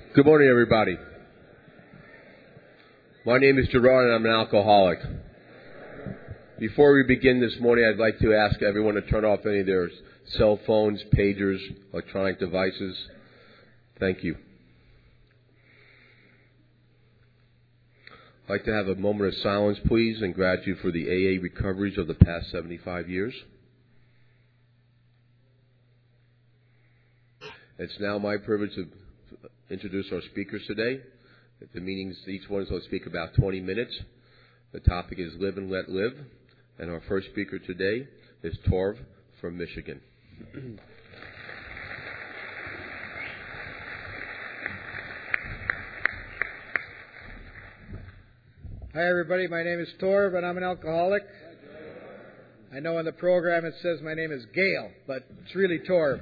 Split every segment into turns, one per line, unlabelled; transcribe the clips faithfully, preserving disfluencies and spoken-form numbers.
Good morning, everybody. My name is Gerard, and I'm an alcoholic. Before we begin this morning, I'd like to ask everyone to turn off any of their cell phones, pagers, electronic devices. Thank you. I'd like to have a moment of silence, please, and gratitude for the A A recoveries of the past seventy-five years. It's now my privilege to introduce our speakers today. At the meetings, each one is going to speak about twenty minutes. The topic is Live and Let Live. And our first speaker today is Torv from Michigan.
Hi, everybody. My name is Torv, and I'm an alcoholic. I know on the program it says my name is Gail, but it's really Torv.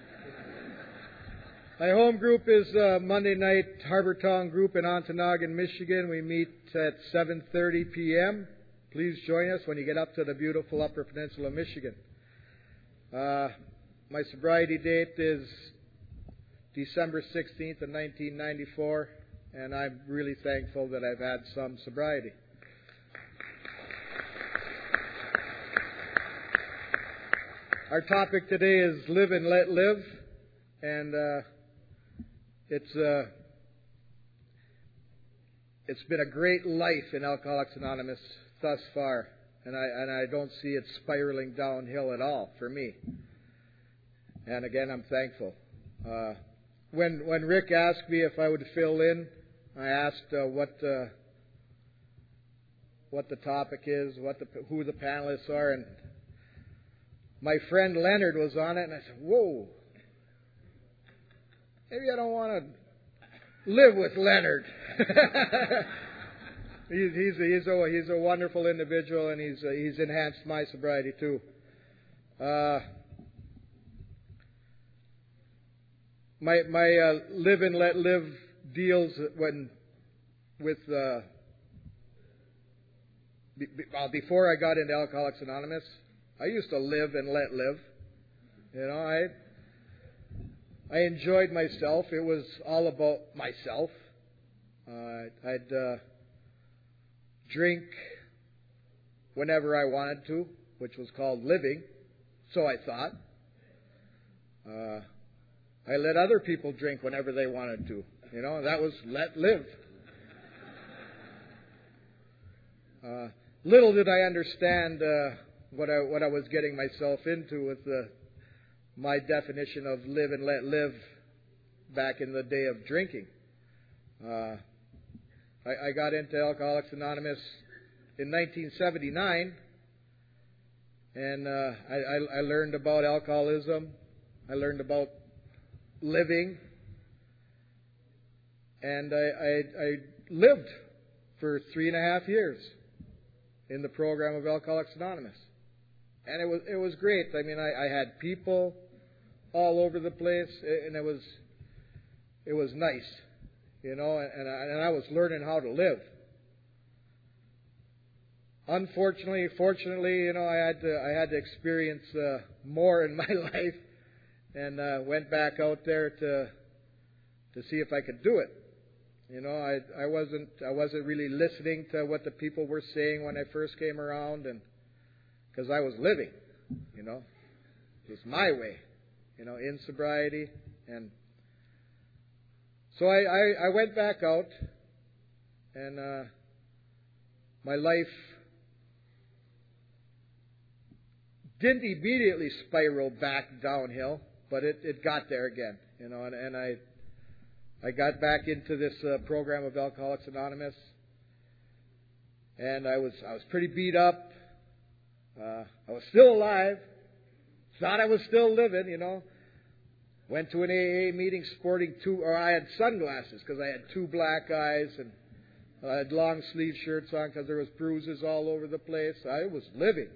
My home group is uh, Monday night Harbor Town group in Ontonagon, Michigan. We meet at seven thirty p.m. Please join us when you get up to the beautiful Upper Peninsula of Michigan. Uh, my sobriety date is December sixteenth of nineteen ninety-four, and I'm really thankful that I've had some sobriety. Our topic today is Live and Let Live, and uh, It's uh, it's been a great life in Alcoholics Anonymous thus far, and I and I don't see it spiraling downhill at all for me. And again, I'm thankful. Uh, when when Rick asked me if I would fill in, I asked uh, what uh, what the topic is, what the who the panelists are, and my friend Leonard was on it, and I said, "Whoa. Maybe I don't want to live with Leonard." he's he's a, he's a he's a wonderful individual, and he's uh, he's enhanced my sobriety too. Uh, my my uh, Live and Let Live deals when with uh, be, well, before I got into Alcoholics Anonymous, I used to live and let live. You know, I. I enjoyed myself. It was all about myself. Uh, I'd uh, drink whenever I wanted to, which was called living, so I thought. Uh, I let other people drink whenever they wanted to. You know, that was let live. Uh, little did I understand uh, what I what I was getting myself into with the my definition of live and let live back in the day of drinking. Uh, I, I got into Alcoholics Anonymous in nineteen seventy-nine, and uh, I, I, I learned about alcoholism. I learned about living, and I, I, I lived for three and a half years in the program of Alcoholics Anonymous. And it was it was great. I mean, I, I had people all over the place, and it was it was nice, you know. And, and, I, and I was learning how to live. Unfortunately, fortunately, you know, I had to I had to experience uh, more in my life, and uh, went back out there to to see if I could do it. You know, I I wasn't I wasn't really listening to what the people were saying when I first came around, and because I was living, you know, it was my way, you know, in sobriety. And so I, I, I went back out, and uh, my life didn't immediately spiral back downhill, but it, it got there again, you know, and, and I I got back into this uh, program of Alcoholics Anonymous, and I was I was pretty beat up. Uh, I was still alive. Thought I was still living, you know. Went to an A A meeting sporting two, or I had sunglasses because I had two black eyes, and I had long sleeve shirts on because there was bruises all over the place. I was living.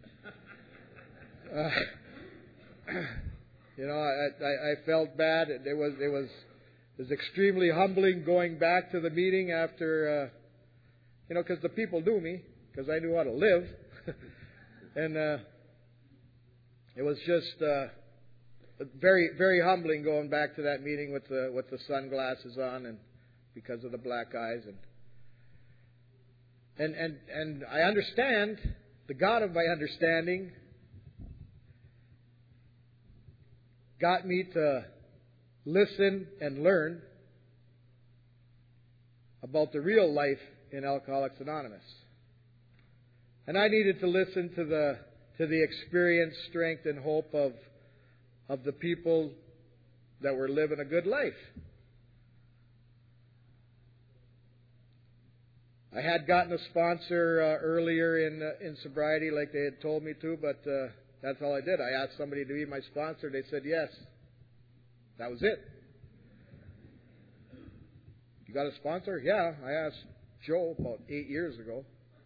Uh, you know, I, I, I felt bad. It was it was it was extremely humbling going back to the meeting after, uh, you know, because the people knew me because I knew how to live. And uh, it was just, uh, very, very humbling going back to that meeting with the with the sunglasses on and because of the black eyes and and and and I understand the God of my understanding got me to listen and learn about the real life in Alcoholics Anonymous. And I needed to listen to the to the experience, strength, and hope of of the people that were living a good life. I had gotten a sponsor uh, earlier in uh, in sobriety, like they had told me to, but uh, that's all I did. I asked somebody to be my sponsor. They said yes. That was it. You got a sponsor? Yeah, I asked Joe about eight years ago.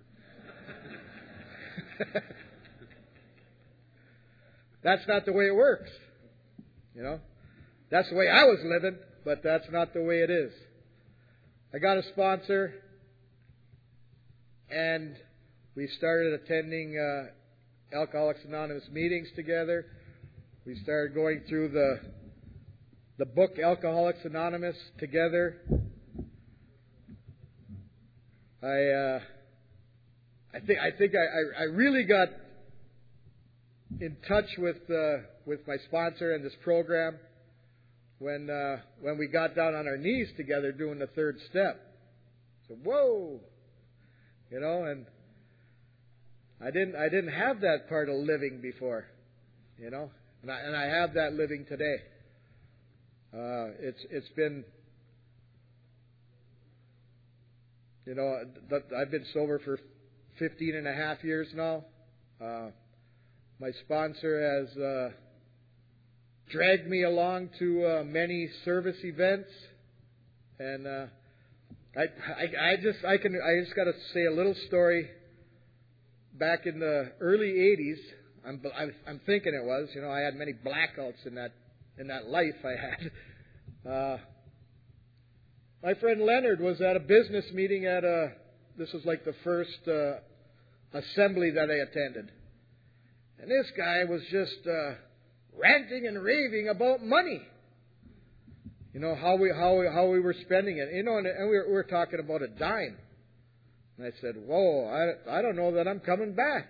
That's not the way it works. You know, that's the way I was living, but that's not the way it is. I got a sponsor, and we started attending uh, Alcoholics Anonymous meetings together. We started going through the the book Alcoholics Anonymous together. I uh, I think I think I, I really got in touch with uh, with my sponsor and this program when uh, when we got down on our knees together doing the third step. So whoa, you know, and I didn't I didn't have that part of living before, you know, and I and I have that living today. Uh, it's it's been, you know, I've been sober for fifteen and a half years now. Uh, my sponsor has uh, dragged me along to uh, many service events, and uh, I, I I just I can I just got to say a little story. Back in the early eighties, I'm I'm thinking it was, you know, I had many blackouts in that in that life I had. Uh, my friend Leonard was at a business meeting at a. This was like the first uh, assembly that I attended, and this guy was just uh, ranting and raving about money. You know how we how we, how we were spending it. You know, and, and we, were, we were talking about a dime. And I said, "Whoa, I I don't know that I'm coming back."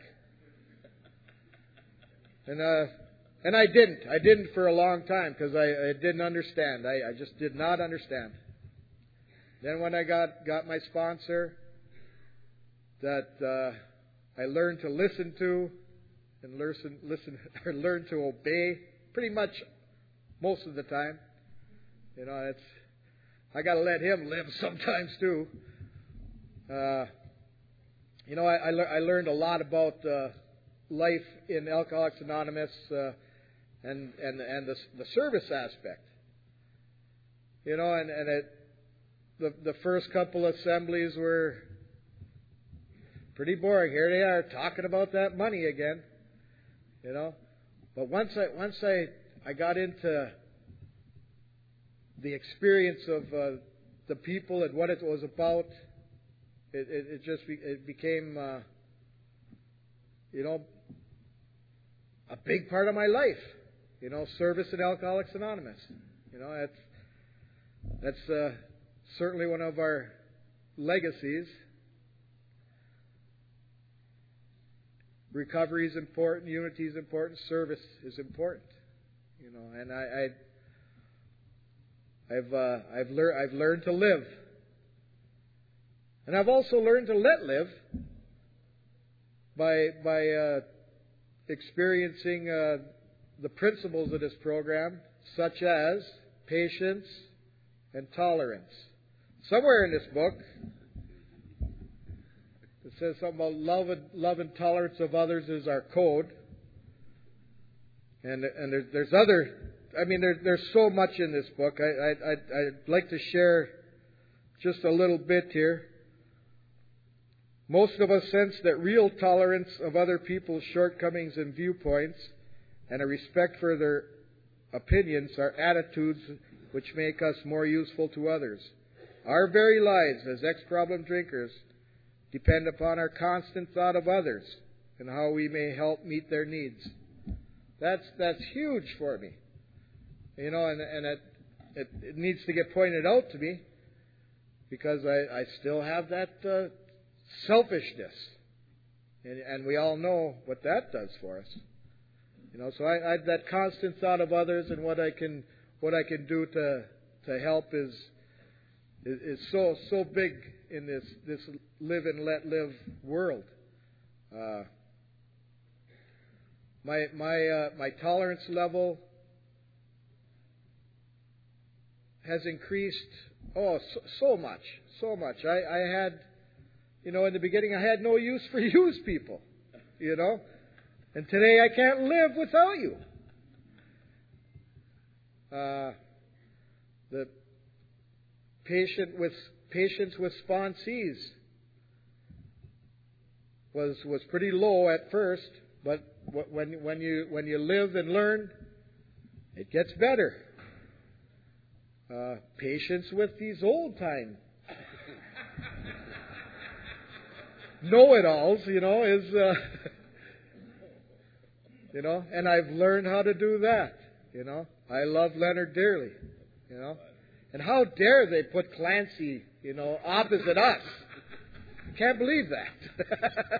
And uh, and I didn't. I didn't for a long time because I, I didn't understand. I, I just did not understand. Then when I got, got my sponsor, that uh, I learned to listen to and listen listen or learn to obey pretty much most of the time. You know, it's I got to let him live sometimes too. Uh, you know, I, I, le- I learned a lot about uh, life in Alcoholics Anonymous uh, and and and the, the service aspect. You know, and and it, the the first couple assemblies were pretty boring. Here they are talking about that money again. You know, but once I once I I got into the experience of uh, the people and what it was about. It, it, it just be, it became, uh, you know, a big part of my life. You know, service in Alcoholics Anonymous. You know, that's that's uh, certainly one of our legacies. Recovery is important. Unity is important. Service is important. You know, and I, I I've uh, I've learned I've learned to live. And I've also learned to let live by by uh, experiencing uh, the principles of this program, such as patience and tolerance. Somewhere in this book, it says something about love and love and tolerance of others is our code. And and there's, there's other. I mean, there, there's so much in this book. I I I'd, I'd like to share just a little bit here. Most of us sense that real tolerance of other people's shortcomings and viewpoints and a respect for their opinions are attitudes which make us more useful to others. Our very lives as ex-problem drinkers depend upon our constant thought of others and how we may help meet their needs. That's that's huge for me. You know, and and it it, it needs to get pointed out to me because I, I still have that uh, selfishness, and and we all know what that does for us. You know, so I, I that constant thought of others and what I can what I can do to to help is is, is so so big in this this live and let live world. Uh, my my uh, my tolerance level has increased oh so, so much so much. I, I had you know in the beginning I had no use for used people, you know. And today I can't live without you. Uh, the patient with patience with sponsees was was pretty low at first, but when when you when you live and learn, it gets better. Uh, patience with these old time know-it-alls, you know, is. Uh, You know, and I've learned how to do that. You know, I love Leonard dearly. You know, and how dare they put Clancy, you know, opposite us? Can't believe that.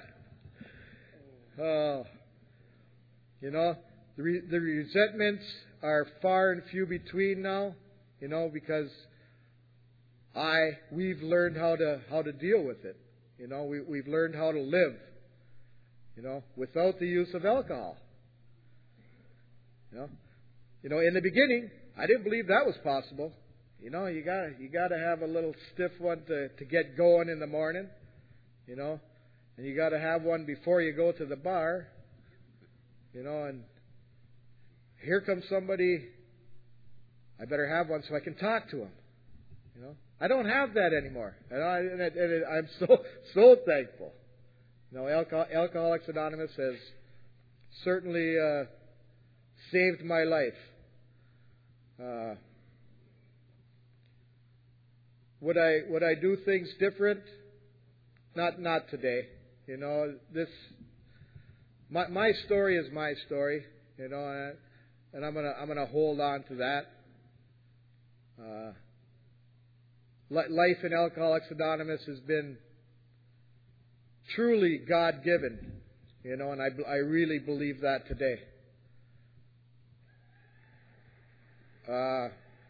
Oh, you know, the, re- the resentments are far and few between now. You know, because I we've learned how to how to deal with it. You know, we we've learned how to live. You know, without the use of alcohol. You know, you know, in the beginning, I didn't believe that was possible. You know, you got you got to have a little stiff one to, to get going in the morning. You know, and you got to have one before you go to the bar. You know, and here comes somebody. I better have one so I can talk to him. You know, I don't have that anymore, and, I, and, it, and it, I'm so so thankful. You know, Alcohol, Alcoholics Anonymous has certainly. Uh, saved my life. Uh, would I would I do things different? Not not today. You know, this my my story is my story. You know, and, and I'm gonna I'm gonna hold on to that. Uh, life in Alcoholics Anonymous has been truly God-given. You know, and I I really believe that today. Uh,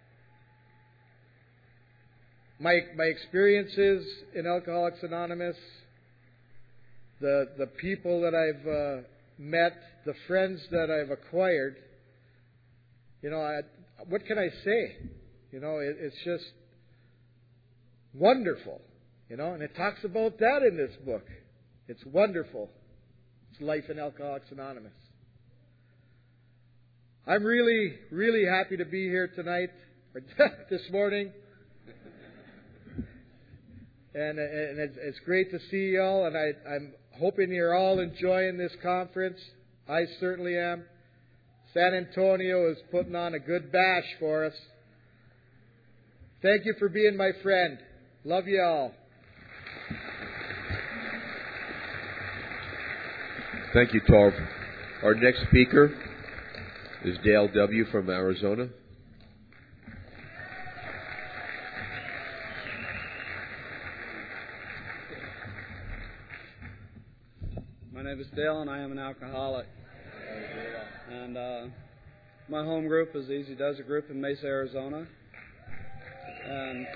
my my experiences in Alcoholics Anonymous, the the people that I've uh, met, the friends that I've acquired, you know, I, what can I say? You know, it, it's just wonderful. You know, and it talks about that in this book. It's wonderful. It's life in Alcoholics Anonymous. I'm really, really happy to be here tonight, or this morning. And, and it's, it's great to see you all, and I, I'm hoping you're all enjoying this conference. I certainly am. San Antonio is putting on a good bash for us. Thank you for being my friend. Love you all.
Thank you, Tarv. Our next speaker is Dale W. from Arizona.
My name is Dale, and I am an alcoholic. And uh, my home group is the Easy Does It group in Mesa, Arizona. And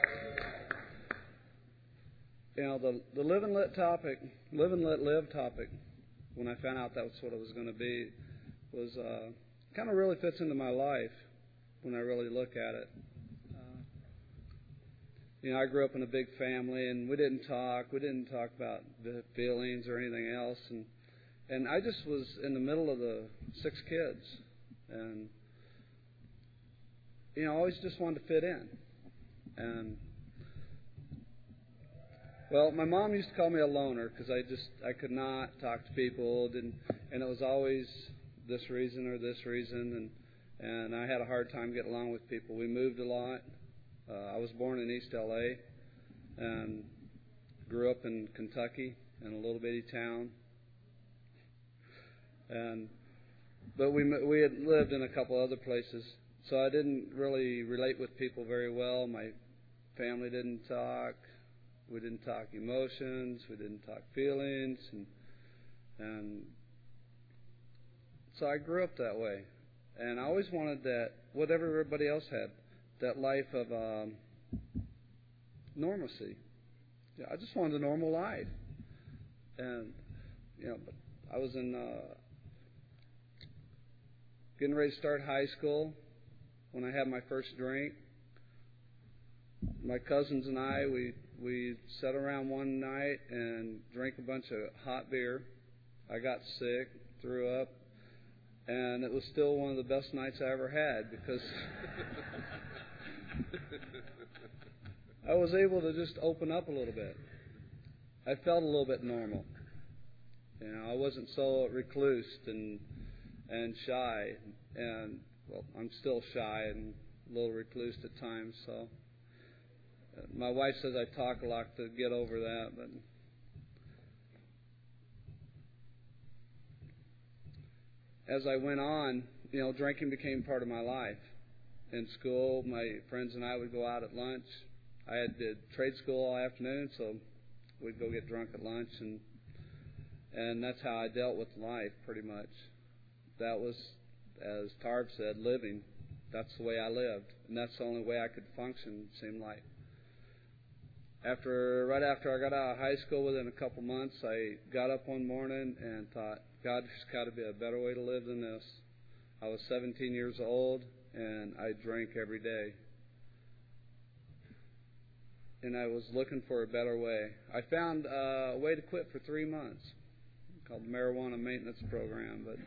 you know, the the live and let topic, live and let live topic, when I found out that's what it was going to be, was uh, kind of really fits into my life when I really look at it. Uh, you know, I grew up in a big family, and we didn't talk. We didn't talk about the feelings or anything else, and and I just was in the middle of the six kids, and you know, I always just wanted to fit in, and. Well, my mom used to call me a loner because I just I could not talk to people, didn't, and it was always this reason or this reason, and and I had a hard time getting along with people. We moved a lot. Uh, I was born in East L A and grew up in Kentucky in a little bitty town, and but we we had lived in a couple other places. so I didn't really relate with people very well. My family didn't talk. We didn't talk emotions. We didn't talk feelings, and and so I grew up that way. And I always wanted that, whatever everybody else had, that life of um, normalcy. Yeah, I just wanted a normal life. And, you know, but I was in, uh, getting ready to start high school when I had my first drink. My cousins and I, we, we sat around one night and drank a bunch of hot beer. I got sick, threw up. And it was still one of the best nights I ever had because I was able to just open up a little bit. I felt a little bit normal. You know, I wasn't so reclused and and shy. And, well, I'm still shy and a little reclused at times. So uh, my wife says I talk a lot to get over that, but as I went on, you know, drinking became part of my life. In school, my friends and I would go out at lunch. I had did trade school all afternoon, so we'd go get drunk at lunch, and and that's how I dealt with life, pretty much. That was, as Tarb said, living. That's the way I lived, and that's the only way I could function, it seemed like. After, right after I got out of high school, within a couple months, I got up one morning and thought, God, there's got to be a better way to live than this. I was seventeen years old, and I drank every day. And I was looking for a better way. I found uh, a way to quit for three months, called the Marijuana Maintenance Program. But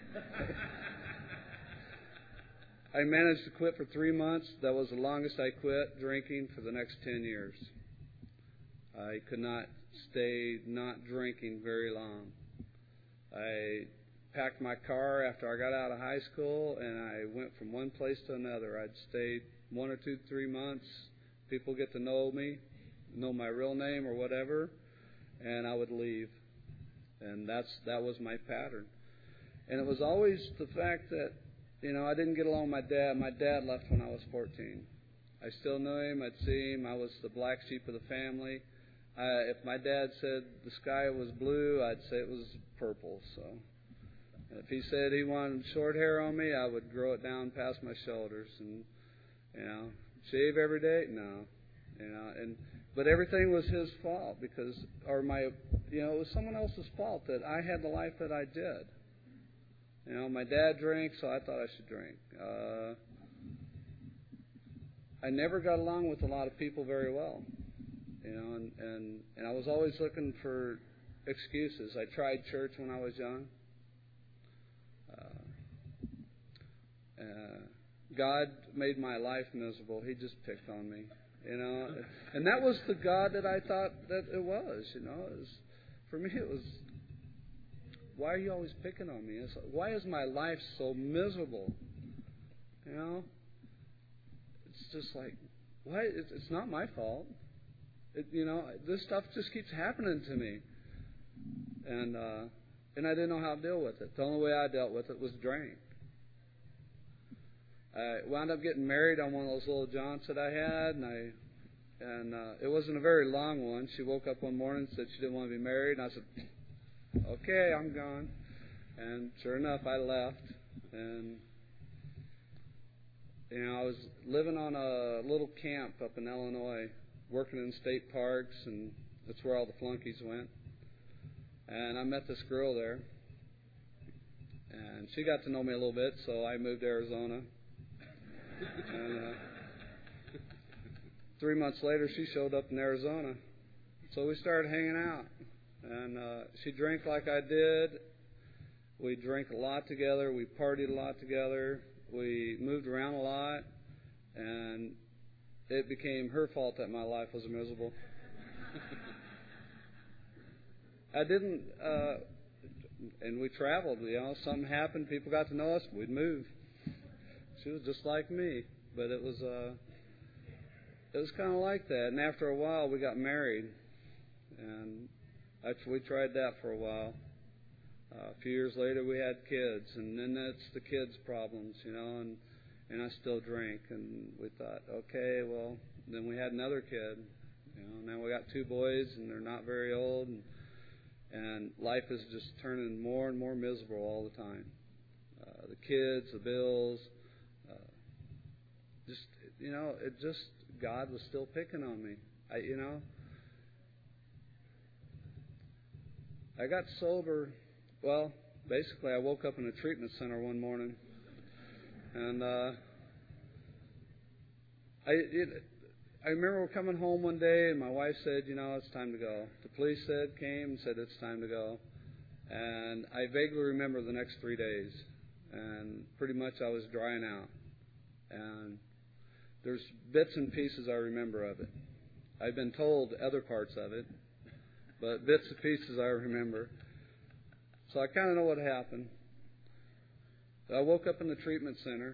I managed to quit for three months. That was the longest I quit drinking for the next ten years. I could not stay not drinking very long. I packed my car after I got out of high school, and I went from one place to another. I'd stayed one or two, three months. People get to know me, know my real name or whatever, and I would leave. And that's that was my pattern. And it was always the fact that, you know, I didn't get along with my dad. My dad left when I was fourteen. I still knew him. I'd see him. I was the black sheep of the family. Uh, if my dad said the sky was blue, I'd say it was purple. So if he said he wanted short hair on me, I would grow it down past my shoulders. And, you know, shave every day? No. You know, and but everything was his fault because, or my, you know, it was someone else's fault that I had the life that I did. You know, my dad drank, so I thought I should drink. Uh, I never got along with a lot of people very well. You know, and, and, and I was always looking for excuses. I tried church when I was young. Uh, uh, God made my life miserable. He just picked on me, you know. And that was the God that I thought that it was, you know. It was, for me, it was, why are you always picking on me? It's like, why is my life so miserable? You know? It's just like, why? It's, it's not my fault. It, you know, this stuff just keeps happening to me. And uh, and I didn't know how to deal with it. The only way I dealt with it was drink. I wound up getting married on one of those little jaunts that I had, and I and uh, it wasn't a very long one. She woke up one morning and said she didn't want to be married, and I said, okay, I'm gone. And sure enough, I left. And, you know, I was living on a little camp up in Illinois, working in state parks, and that's where all the flunkies went. And I met this girl there, and she got to know me a little bit, so I moved to Arizona. And uh, three months later, she showed up in Arizona. So we started hanging out. And uh, she drank like I did. We drank a lot together. We partied a lot together. We moved around a lot. And it became her fault that my life was miserable. I didn't, uh, and we traveled, you know, something happened, people got to know us, we'd move. She was just like me, but it was, uh, it was kind of like that. And after a while, we got married, and actually we tried that for a while. Uh, a few years later, we had kids, and then that's the kids' problems, you know, and and I still drink. And we thought, okay, well, then we had another kid. You know, now we got two boys, and they're not very old, and, and life is just turning more and more miserable all the time. Uh, the kids, the bills, uh, just, you know, it just, God was still picking on me. I, you know, I got sober, well, basically I woke up in a treatment center one morning, and uh, I it, I remember coming home one day, and my wife said, you know, it's time to go. The police said, came and said it's time to go. And I vaguely remember the next three days, and pretty much I was drying out. And there's bits and pieces I remember of it. I've been told other parts of it, but bits and pieces I remember. So I kind of know what happened. I woke up in the treatment center,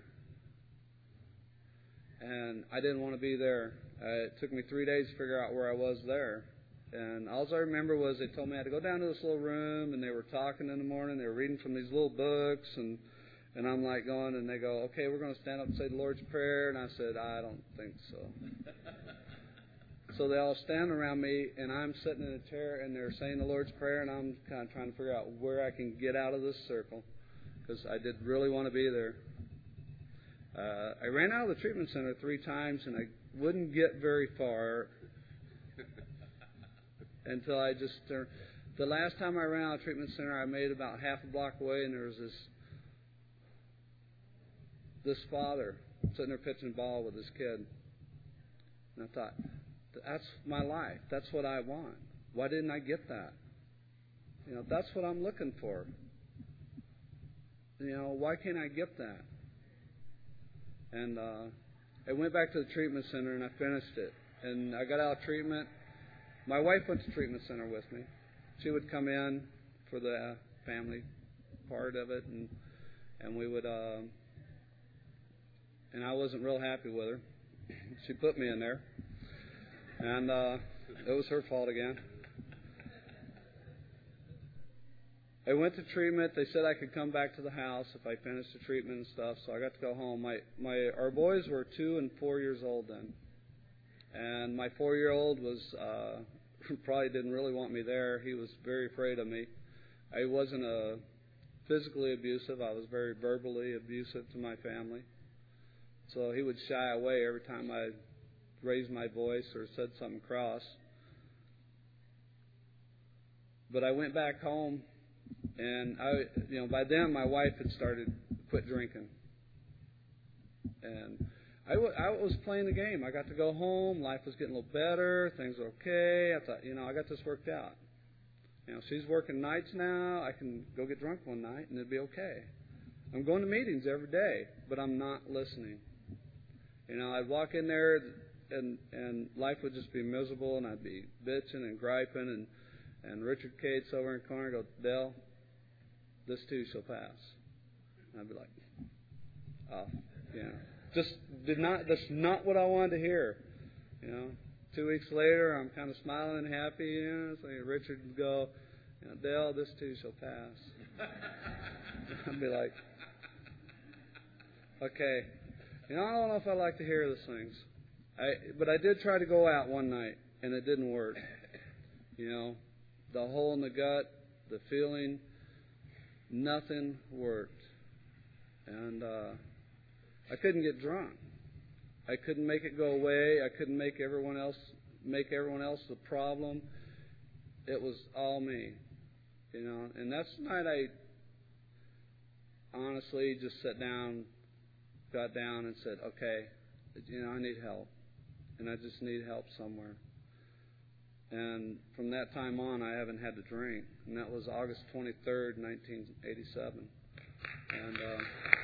and I didn't want to be there. Uh, it took me three days to figure out where I was there. And all I remember was they told me I had to go down to this little room, and they were talking in the morning. They were reading from these little books, and and I'm like going, and they go, okay, we're going to stand up and say the Lord's Prayer. And I said, I don't think so. So they all stand around me, and I'm sitting in a chair, and they're saying the Lord's Prayer, and I'm kind of trying to figure out where I can get out of this circle, because I did really want to be there. Uh, I ran out of the treatment center three times, and I wouldn't get very far until I just turned. The last time I ran out of the treatment center, I made about half a block away, and there was this this father sitting there pitching a ball with his kid. And I thought, that's my life. That's what I want. Why didn't I get that? You know, that's what I'm looking for. You know, why can't I get that? And uh, I went back to the treatment center, and I finished it. And I got out of treatment. My wife went to the treatment center with me. She would come in for the family part of it, and and we would, uh, and I wasn't real happy with her. She put me in there, and uh, it was her fault again. I went to treatment. They said I could come back to the house if I finished the treatment and stuff, so I got to go home. My my our boys were two and four years old then, and my four-year-old was uh, probably didn't really want me there. He was very afraid of me. I wasn't uh, physically abusive. I was very verbally abusive to my family, so he would shy away every time I raised my voice or said something cross. But I went back home. And I, you know, by then my wife had started quit drinking, and I, w- I was playing the game. I got to go home. Life was getting a little better. Things were okay. I thought, you know, I got this worked out. You know, she's working nights now. I can go get drunk one night and it'd be okay. I'm going to meetings every day, but I'm not listening. You know, I'd walk in there and and life would just be miserable, and I'd be bitching and griping, and and Richard Cates over in the corner go, Dale, this too shall pass. And I'd be like, oh, you know, just did not. That's not what I wanted to hear. You know, two weeks later, I'm kind of smiling and happy. You know, so Richard would go, you know, Dale, this too shall pass. I'd be like, okay, you know, I don't know if I like to hear those things. I, but I did try to go out one night, and it didn't work. You know, the hole in the gut, the feeling. Nothing worked, and uh, I couldn't get drunk. I couldn't make it go away. I couldn't make everyone else make everyone else the problem. It was all me, you know. And that's the night I honestly just sat down, got down, and said, "Okay, you know, I need help, and I just need help somewhere." And from that time on, I haven't had to drink. And that was August twenty-third, nineteen eighty-seven. And uh,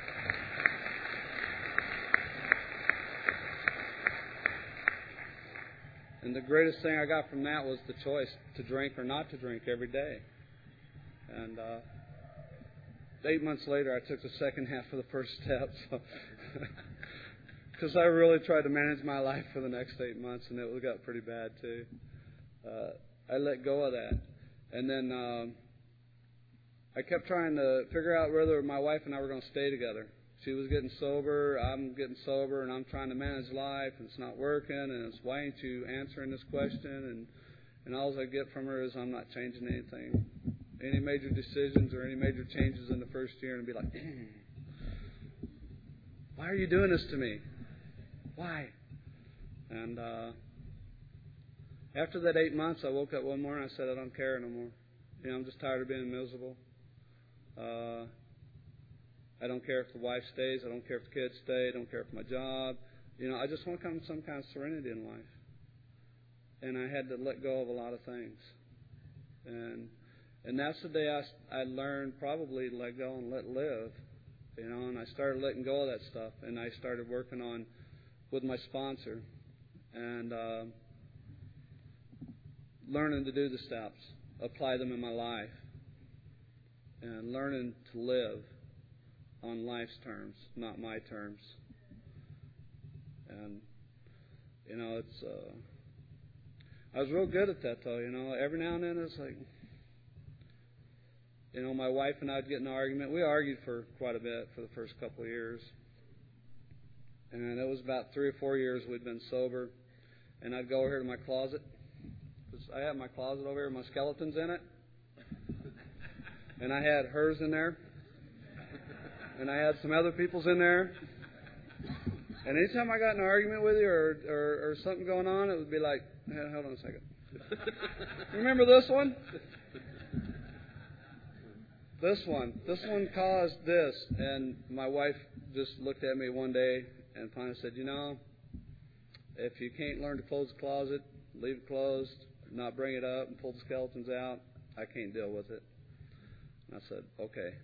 and the greatest thing I got from that was the choice to drink or not to drink every day. And uh, eight months later, I took the second half of the first step. So because I really tried to manage my life for the next eight months, and it got pretty bad too. Uh, I let go of that. And then um, I kept trying to figure out whether my wife and I were going to stay together. she was getting sober, I'm getting sober, and I'm trying to manage life, and it's not working, and it's why ain't you answering this question? And and all I get from her is I'm not changing anything, any major decisions or any major changes in the first year, and be like, why are you doing this to me? Why? And uh, after that eight months, I woke up one morning and I said, I don't care no more. You know, I'm just tired of being miserable. Uh, I don't care if the wife stays. I don't care if the kids stay. I don't care if my job. You know, I just want to come to some kind of serenity in life. And I had to let go of a lot of things. And and that's the day I, I learned probably to let go and let live. You know, and I started letting go of that stuff. And I started working on with my sponsor and uh, learning to do the steps, apply them in my life, and learning to live on life's terms, not my terms. And, you know, it's... Uh, I was real good at that, though, you know. Every now and then it's like, you know, my wife and I would get in an argument. We argued for quite a bit for the first couple of years. And it was about three or four years we'd been sober. And I'd go over here to my closet. Because I have my closet over here, my skeleton's in it. And I had hers in there. And I had some other people's in there. And anytime I got in an argument with you or, or, or something going on, it would be like, hey, hold on a second. Remember this one? This one. This one caused this. And my wife just looked at me one day and finally said, you know, if you can't learn to close the closet, leave it closed, not bring it up and pull the skeletons out, I can't deal with it. And I said, okay.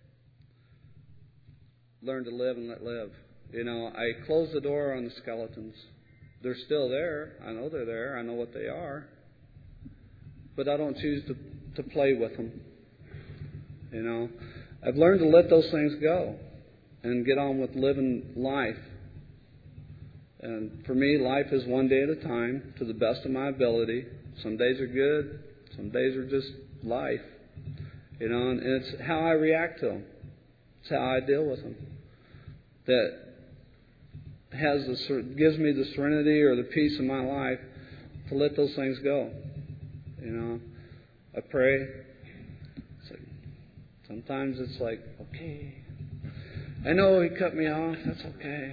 Learn to live and let live. You know, I closed the door on the skeletons. They're still there. I know they're there. I know what they are. But I don't choose to, to play with them. You know, I've learned to let those things go and get on with living life. And for me, life is one day at a time to the best of my ability. Some days are good. Some days are just life. You know, and it's how I react to them. It's how I deal with them. That has the, gives me the serenity or the peace in my life to let those things go. You know, I pray. It's like, sometimes it's like, okay, I know he cut me off. That's okay.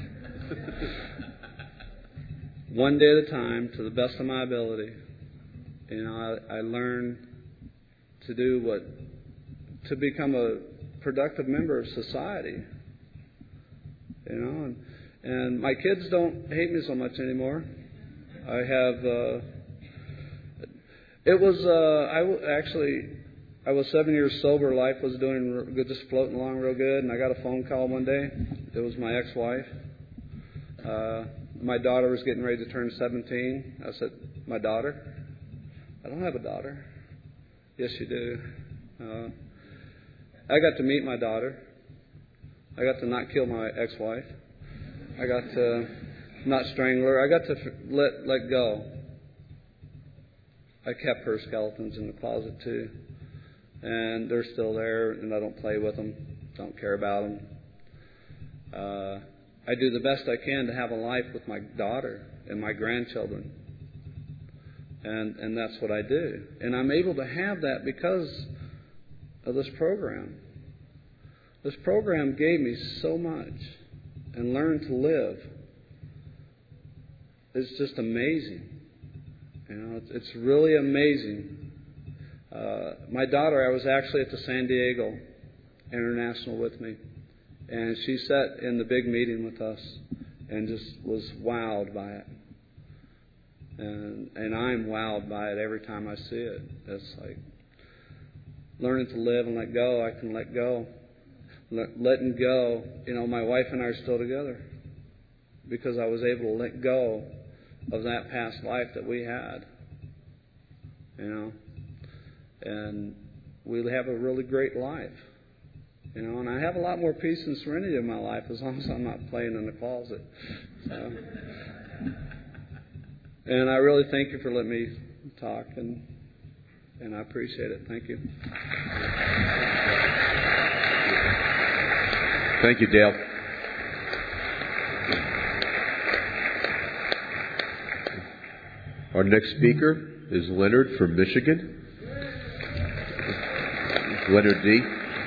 One day at a time, to the best of my ability. You know, I, I learn to do what, to become a productive member of society. You know, and, and my kids don't hate me so much anymore. I have, uh, it was, uh, I w- actually, I was seven years sober. Life was doing real good, just floating along real good. And I got a phone call one day. It was my ex-wife. Uh, my daughter was getting ready to turn seventeen. I said, my daughter? I don't have a daughter. Yes, you do. Uh, I got to meet my daughter. I got to not kill my ex-wife. I got to not strangle her. I got to let let go. I kept her skeletons in the closet too. And they're still there, and I don't play with them. Don't care about them. Uh, I do the best I can to have a life with my daughter and my grandchildren. And and that's what I do. And I'm able to have that because of this program. This program gave me so much, and learn to live. It's just amazing. You know, it's, it's really amazing. Uh, my daughter, I was actually at the San Diego International with me, and she sat in the big meeting with us, and just was wowed by it. And and I'm wowed by it every time I see it. It's like learning to live and let go. I can let go. Letting go, you know, my wife and I are still together because I was able to let go of that past life that we had, you know, and we have a really great life, you know, and I have a lot more peace and serenity in my life as long as I'm not playing in the closet. So, and I really thank you for letting me talk, and and I appreciate it. Thank you.
Thank you, Dale. Our next speaker is Leonard from Michigan. Leonard D.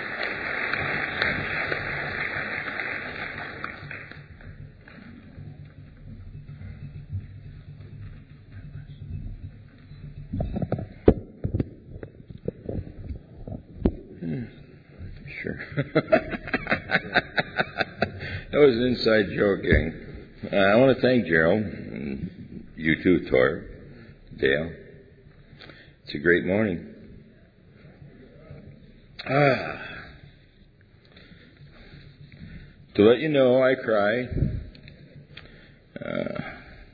Sure. That was an inside joke, gang. Uh, I want to thank Gerald, and you too, Tor, Dale. It's a great morning. Ah. To let you know, I cry. Uh,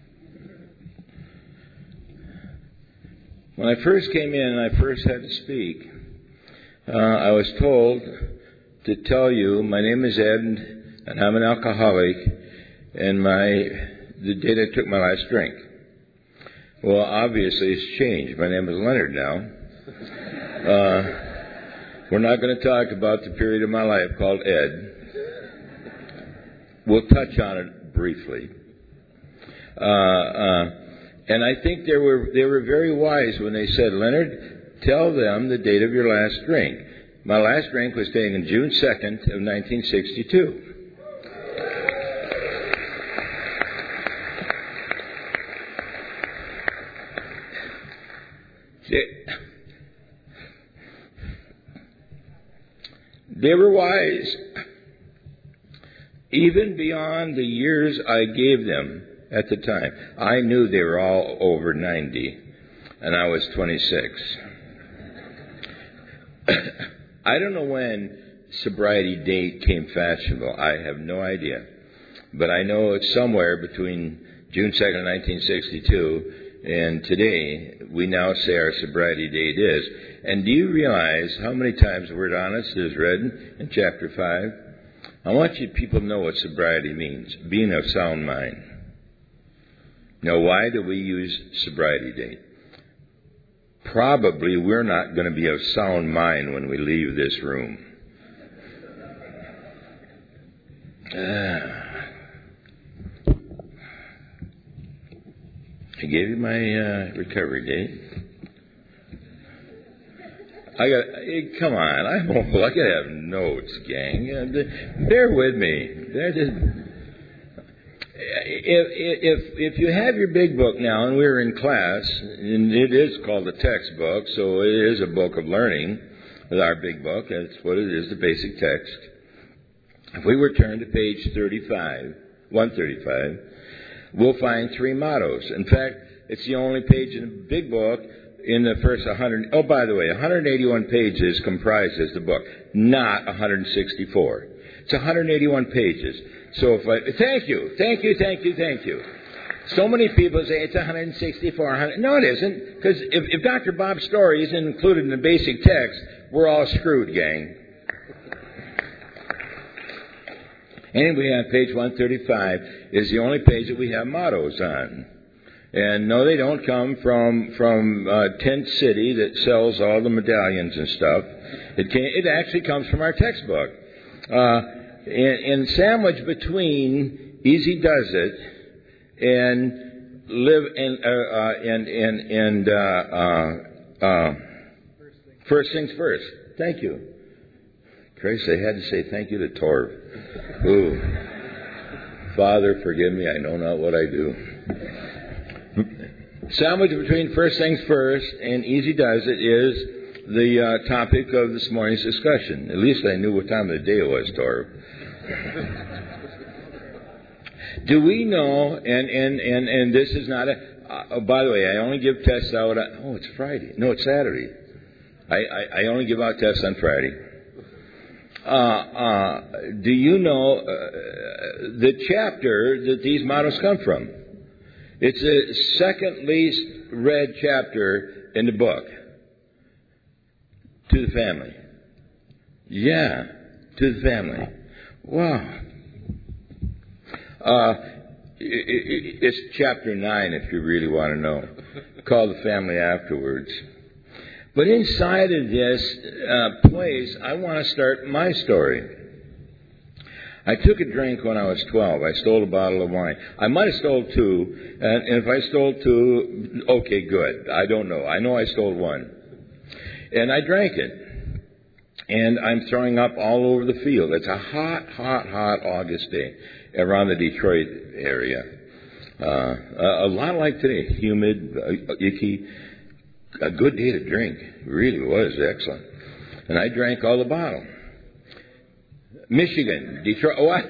when I first came in and I first had to speak, uh, I was told to tell you, my name is Ed, and I'm an alcoholic, and my the date I took my last drink. Well, obviously it's changed. My name is Leonard now. Uh, we're not going to talk about the period of my life called Ed. We'll touch on it briefly. Uh, uh, and I think they were they were very wise when they said, Leonard, tell them the date of your last drink. My last drink was taken June second of nineteen sixty-two. They, they were wise, even beyond the years I gave them at the time. I knew they were all over ninety, and I was twenty-six. I don't know when sobriety date came fashionable. I have no idea. But I know it's somewhere between June second, nineteen sixty-two, and today we now say our sobriety date is. And do you realize how many times the word honest is read in chapter five? I want you people to know what sobriety means, being of sound mind. Now, why do we use sobriety date? Probably we're not going to be of sound mind when we leave this room. Uh, I gave you my uh, recovery date. I got. Hey, come on, I'm old. I gotta have notes, gang. Uh, bear with me. They're just, if, if if you have your big book now, and we're in class, and it is called a textbook, so it is a book of learning. With our big book, that's what it is, the basic text. If we return to page thirty-five, one thirty-five, we'll find three mottos. In fact, it's the only page in the big book in the first one hundred. Oh, by the way, one hundred eighty-one pages comprises the book, not one hundred sixty-four. It's one hundred eighty-one pages. So if I thank you, thank you, thank you, thank you. So many people say it's one hundred sixty-four. one hundred, no, it isn't, because if, if Doctor Bob's story isn't included in the basic text, we're all screwed, gang. Anyway, on page one thirty-five is the only page that we have mottos on. And no, they don't come from from uh, Tent City that sells all the medallions and stuff. It can, it actually comes from our textbook. Uh, and, and sandwiched between Easy Does It and live and uh, uh, and and and uh, uh, uh, First Things First. Thank you. Christ, I had to say thank you to Torv. Ooh. Father, forgive me, I know not what I do. Sandwiched between First Things First and Easy Does It is the uh, topic of this morning's discussion. At least I knew what time of the day it was, Torv. Do we know, and, and, and, and this is not a, uh, oh, by the way, I only give tests out on, oh, it's Friday. No, it's Saturday. I, I, I only give out tests on Friday. Uh, uh, do you know uh, the chapter that these mottos come from? It's the second least read chapter in the book. To the family. Yeah, to the family. Wow. Uh, it, it, it's chapter nine, if you really want to know. Call the family afterwards. But inside of this uh, place, I want to start my story. I took a drink when I was twelve. I stole a bottle of wine. I might have stole two, and if I stole two, okay, good. I don't know. I know I stole one. And I drank it. And I'm throwing up all over the field. It's a hot, hot, hot August day around the Detroit area. Uh, a, a lot like today. Humid, uh, icky. A good day to drink. It really was excellent. And I drank all the bottle. Michigan, Detroit, what?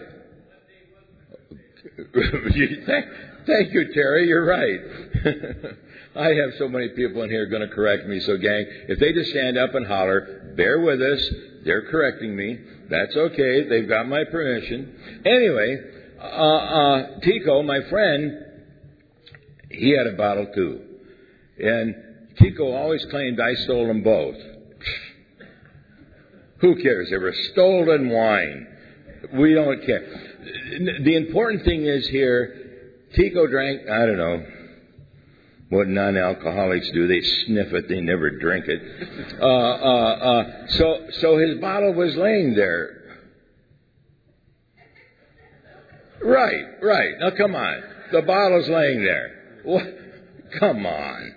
thank, thank you, Terry, you're right. I have so many people in here going to correct me, so gang, if they just stand up and holler, bear with us, they're correcting me, that's okay, they've got my permission. Anyway, uh, uh, Tico, my friend, he had a bottle too. And Tico always claimed I stole them both. Who cares? They were stolen wine. We don't care. The important thing is here, Tico drank, I don't know, what non-alcoholics do. They sniff it. They never drink it. Uh, uh, uh, so, so his bottle was laying there. Right, right. Now, come on. The bottle's laying there. What? Come on.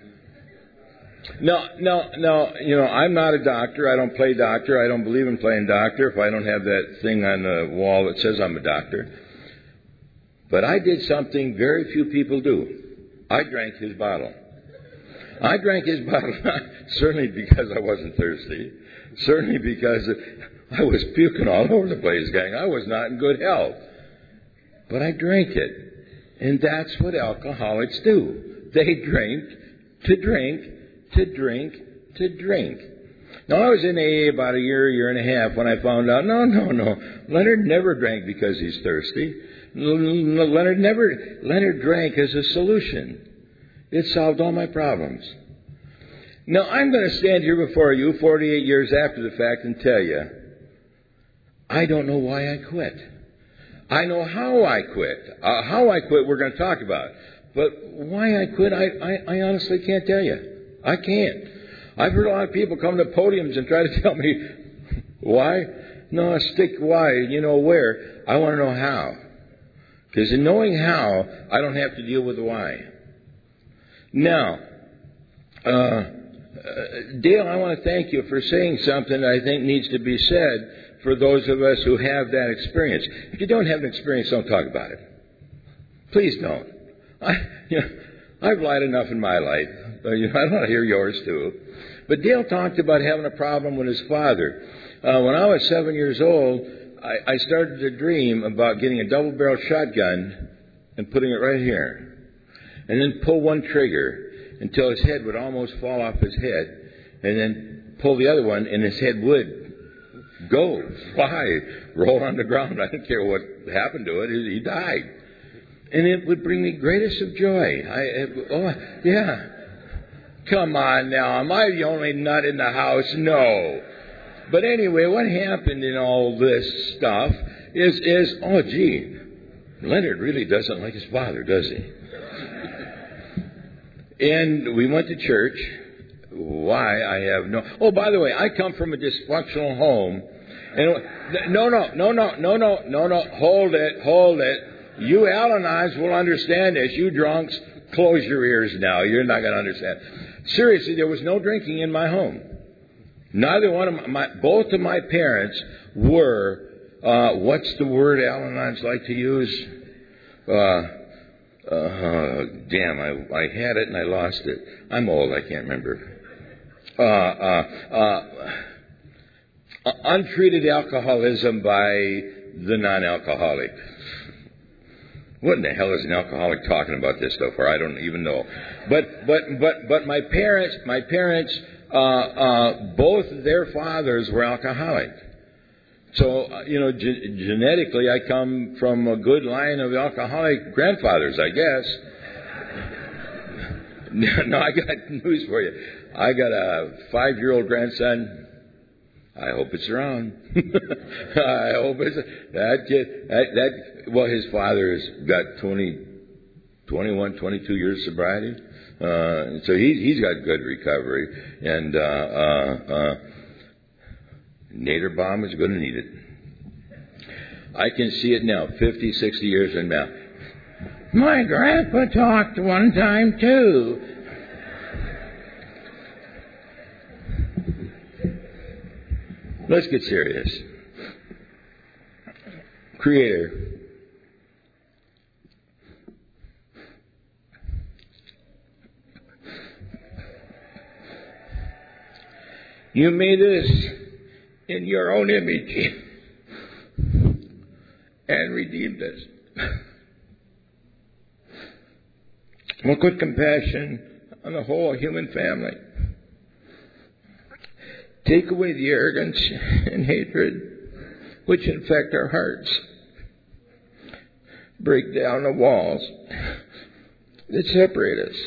No, no, no, you know, I'm not a doctor. I don't play doctor. I don't believe in playing doctor if I don't have that thing on the wall that says I'm a doctor. But I did something very few people do. I drank his bottle. I drank his bottle, certainly because I wasn't thirsty. Certainly because I was puking all over the place, gang. I was not in good health. But I drank it. And that's what alcoholics do. They drink to drink to drink, to drink. Now, I was in A A about a year, year and a half when I found out, no, no, no. Leonard never drank because he's thirsty. Leonard never, Leonard drank as a solution. It solved all my problems. Now, I'm going to stand here before you forty-eight years after the fact and tell you, I don't know why I quit. I know how I quit. Uh, how I quit we're going to talk about. But why I quit, I, I, I honestly can't tell you. I can't. I've heard a lot of people come to podiums and try to tell me why. No, stick why, you know where. I want to know how. Because in knowing how, I don't have to deal with the why. Now, uh, uh, Dale, I want to thank you for saying something that I think needs to be said for those of us who have that experience. If you don't have an experience, don't talk about it. Please don't. I, you know, I've lied enough in my life. Uh, you know, I want to hear yours too. But Dale talked about having a problem with his father. Uh, when I was seven years old, I, I started to dream about getting a double-barrel shotgun and putting it right here. And then pull one trigger until his head would almost fall off his head. And then pull the other one and his head would go, fly, roll on the ground. I don't care what happened to it. He died. And it would bring me greatest of joy. I, it, oh, yeah. Come on now. Am I the only nut in the house? No. But anyway, what happened in all this stuff is, is oh, gee, Leonard really doesn't like his father, does he? And we went to church. Why? I have no... Oh, by the way, I come from a dysfunctional home. And no, no, no, no, no, no, no, no. Hold it, hold it. You Al-Anons will understand this. You drunks, close your ears now. You're not going to understand. Seriously, there was no drinking in my home. Neither one of my, both of my parents were, uh, what's the word Al-Anons like to use? Uh, uh, damn, I, I had it and I lost it. I'm old, I can't remember. Uh, uh, uh, untreated alcoholism by the non-alcoholic. What in the hell is an alcoholic talking about this stuff for? I don't even know. But but but but my parents, my parents, uh, uh, both their fathers were alcoholic. So uh, you know, ge- genetically, I come from a good line of alcoholic grandfathers, I guess. No, I got news for you. I got a five-year-old grandson. I hope it's around. I hope it's that kid. That, that well, his father has got twenty, twenty-one, twenty-two years sobriety, uh, so he he's got good recovery. And uh, uh, uh, Nader Bomb is going to need it. I can see it now, fifty, sixty years from now. My grandpa talked one time, too. Let's get serious. Creator, you made us in your own image and redeemed us. Look with compassion on the whole human family. Take away the arrogance and hatred which infect our hearts. Break down the walls that separate us.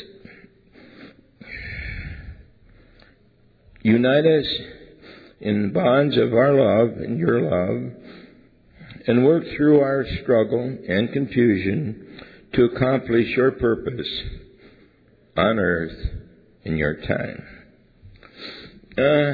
Unite us in the bonds of our love and your love, and work through our struggle and confusion to accomplish your purpose on earth in your time. Uh,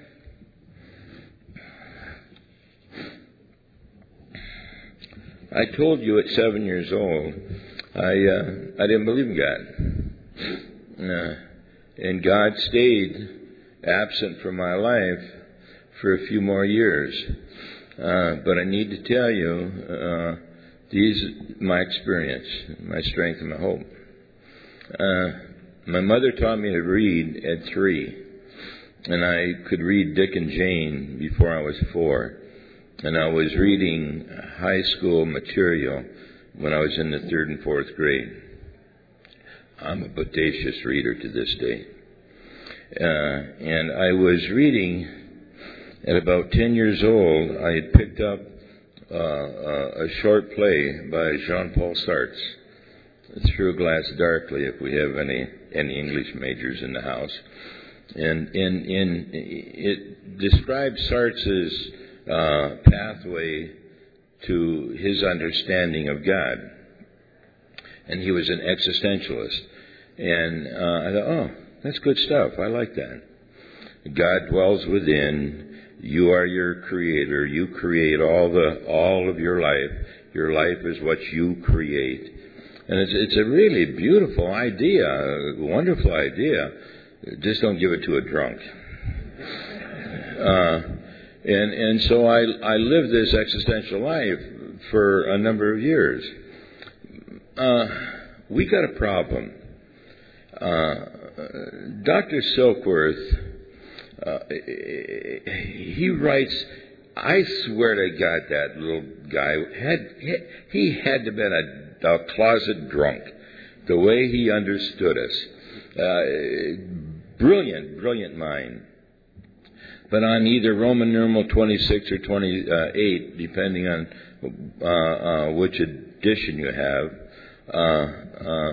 I told you at seven years old, I uh, I didn't believe in God. Uh, and God stayed absent from my life for a few more years. Uh, but I need to tell you, uh, these my experience, my strength, and my hope. Uh, my mother taught me to read at three. And I could read Dick and Jane before I was four. And I was reading high school material when I was in the third and fourth grade. I'm a bodacious reader to this day. Uh, and I was reading at about ten years old. I had picked up uh, a, a short play by Jean-Paul Sartre, Through a Glass Darkly, if we have any, any English majors in the house. And in, in it describes Sartre's uh, pathway to his understanding of God. And he was an existentialist. And uh, I thought, oh, that's good stuff. I like that. God dwells within. You are your creator. You create all the all of your life. Your life is what you create. And it's, it's a really beautiful idea, a wonderful idea. Just don't give it to a drunk. Uh, and and so I I lived this existential life for a number of years. Uh, we got a problem. Uh, Doctor Silkworth, uh, he writes, I swear to God that little guy, had he had to have been a, a closet drunk, the way he understood us. Uh, Brilliant, brilliant mind. But on either Roman numeral twenty-six or twenty-eight, depending on uh, uh, which edition you have, uh, uh,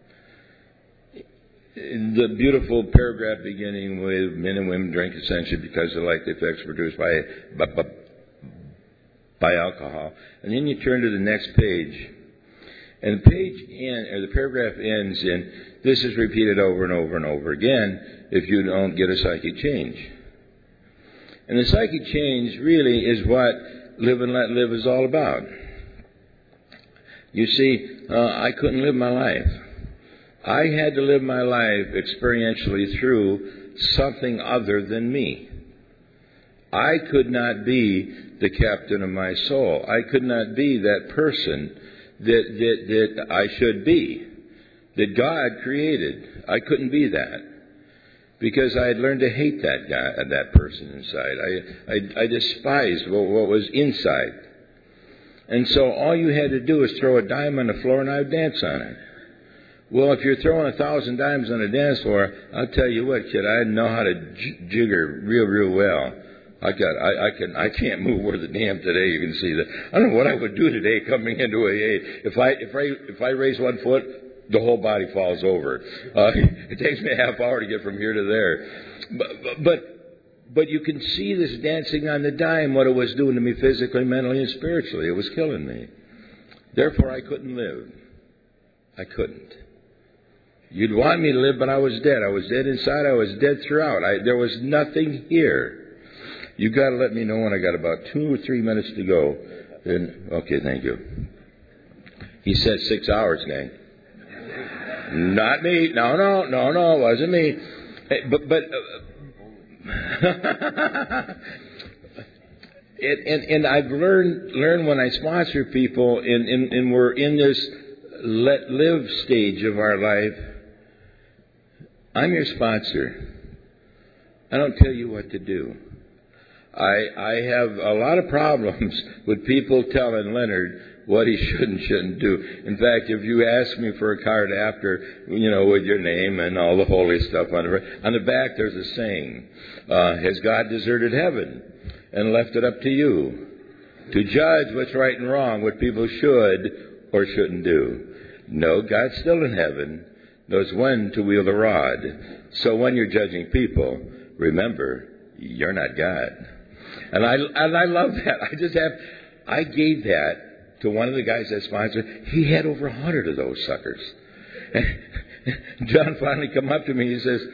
the beautiful paragraph beginning with men and women drink essentially because of like the effects produced by, by, by alcohol. And then you turn to the next page. And the page end, or the paragraph ends in, this is repeated over and over and over again if you don't get a psychic change. And the psychic change really is what Live and Let Live is all about. You see, uh, I couldn't live my life. I had to live my life experientially through something other than me. I could not be the captain of my soul. I could not be that person that, that, that I should be, that God created. I couldn't be that because I had learned to hate that guy, that person inside. I, I, I despised what, what was inside. And so all you had to do was throw a dime on the floor and I would dance on it. Well, if you're throwing a thousand dimes on a dance floor, I'll tell you what, kid, I know how to j- jigger real, real well. I got, I, I can, I can't move worth a damn today. You can see that. I don't know what I would do today coming into A A. If I, if I, if I raise one foot, the whole body falls over. Uh, it takes me a half hour to get from here to there. But, but, but you can see this dancing on the dime, what it was doing to me physically, mentally, and spiritually. It was killing me. Therefore, I couldn't live. I couldn't. You'd want me to live, but I was dead. I was dead inside. I was dead throughout. I, there was nothing here. You've got to let me know when I got about two or three minutes to go And, okay, thank you. He said six hours, gang. Not me. No, no, no, no, it wasn't me. But, but, uh, it, and, and I've learned, learned when I sponsor people, and, and, and we're in this let live stage of our life, I'm your sponsor. I don't tell you what to do. I, I have a lot of problems with people telling Leonard what he should and shouldn't do. In fact, if you ask me for a card after, you know, with your name and all the holy stuff on the on the back, there's a saying: uh, "Has God deserted heaven and left it up to you to judge what's right and wrong, what people should or shouldn't do?" No, God's still in heaven, knows when to wield a rod. So when you're judging people, remember, you're not God. And I and I love that. I just have, I gave that to one of the guys that sponsored. He had over a hundred of those suckers. And John finally come up to me. He says,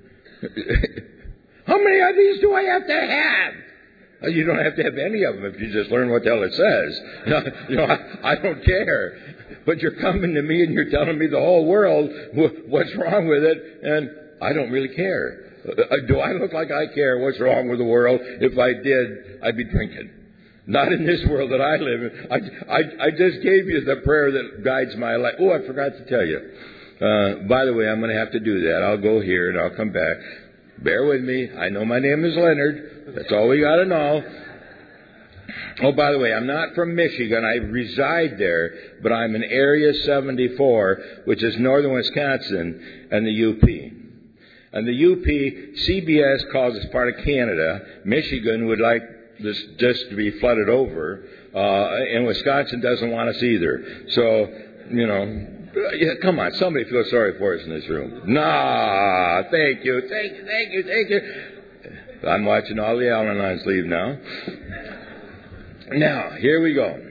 "How many of these do I have to have?" Well, you don't have to have any of them if you just learn what the hell it says. You know, I, I don't care. But you're coming to me and you're telling me the whole world what's wrong with it, and I don't really care. Do I look like I care what's wrong with the world? If I did, I'd be drinking. Not in this world that I live in. I, I, I just gave you the prayer that guides my life. Oh, I forgot to tell you. Uh, by the way, I'm going to have to do that. I'll go here and I'll come back. Bear with me. I know my name is Leonard. That's all we got to know. Oh, by the way, I'm not from Michigan. I reside there, but I'm in Area seventy-four, which is northern Wisconsin, and the U P. And the U P, C B S calls us part of Canada. Michigan would like this just to be flooded over, uh, and Wisconsin doesn't want us either. So, you know, yeah, come on, somebody feel sorry for us in this room. Nah, thank you, thank you, thank you, thank you. I'm watching all the Al-Anons leave now. Now, here we go.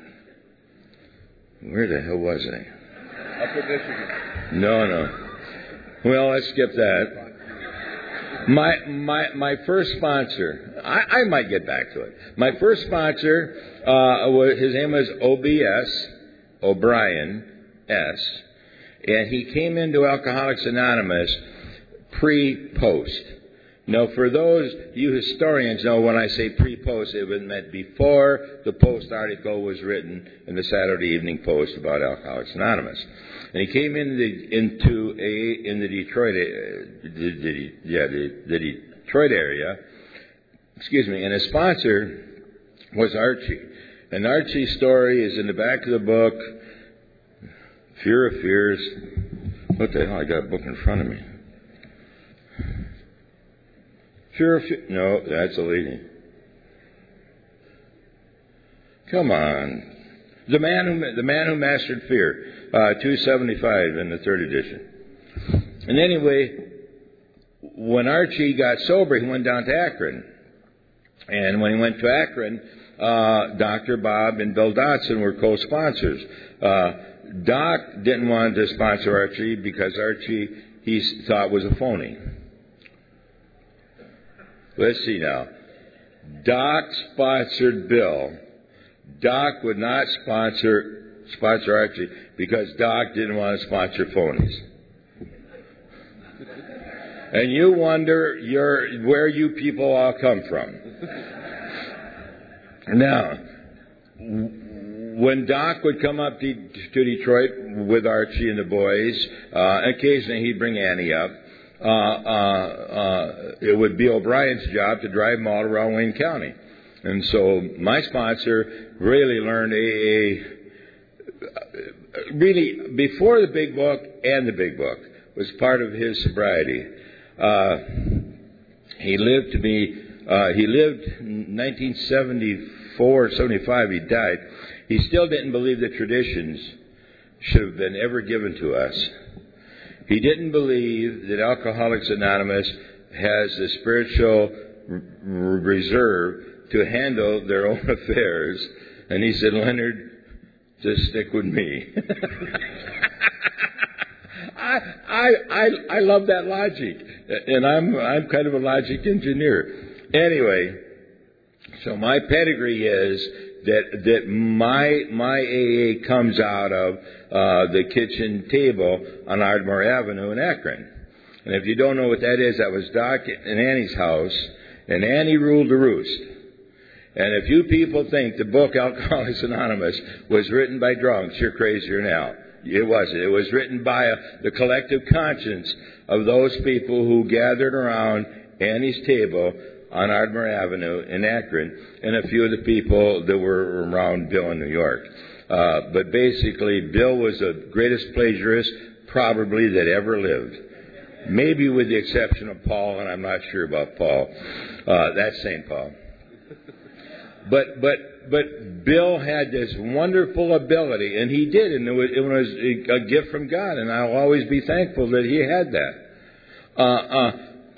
Where the hell was I?
Up in Michigan.
No, no. Well, let's skip that. My my my first sponsor, I, I might get back to it. My first sponsor, uh, was, his name was O B S, O'Brien S., and he came into Alcoholics Anonymous pre-post. Now, for those you historians know, when I say pre-post, it was meant before the Post article was written in the Saturday Evening Post about Alcoholics Anonymous. And he came in the, into a in the Detroit, uh, the, the, yeah, the, the Detroit area. Excuse me. And his sponsor was Archie. And Archie's story is in the back of the book. Fear of Fears. What the hell? I got a book in front of me. Fear of Fears. No, that's a lady. Come on. The man who the man who mastered fear. Uh, two seventy-five in the third edition. And anyway, when Archie got sober, he went down to Akron. And when he went to Akron, uh, Doctor Bob and Bill Dotson were co-sponsors. Uh, Doc didn't want to sponsor Archie because Archie, he thought, was a phony. Let's see now. Doc sponsored Bill. Doc would not sponsor sponsor Archie because Doc didn't want to sponsor phonies. And you wonder your, where you people all come from. Now, when Doc would come up to, to Detroit with Archie and the boys, uh, occasionally he'd bring Annie up. Uh, uh, uh, it would be O'Brien's job to drive them all around Wayne County. And so my sponsor really learned a, a really, before the big book and the big book, was part of his sobriety. Uh, he lived to be, uh, he lived in nineteen seventy-four, seventy-five, he died. He still didn't believe that traditions should have been ever given to us. He didn't believe that Alcoholics Anonymous has the spiritual r- reserve to handle their own affairs. And he said, Leonard, just stick with me. I, I I I love that logic, and I'm I'm kind of a logic engineer. Anyway, so my pedigree is that that my my A A comes out of uh, the kitchen table on Ardmore Avenue in Akron. And if you don't know what that is, that was Doc and Annie's house, and Annie ruled the roost. And if you people think the book Alcoholics Anonymous was written by drunks, you're crazier now. It wasn't. It was written by a, the collective conscience of those people who gathered around Annie's table on Ardmore Avenue in Akron, and a few of the people that were around Bill in New York. Uh, but basically, Bill was the greatest plagiarist probably that ever lived. Maybe with the exception of Paul, and I'm not sure about Paul. Uh, that's Saint Paul. But but but Bill had this wonderful ability, and he did, and it was, it was a gift from God, and I'll always be thankful that he had that. Uh, uh,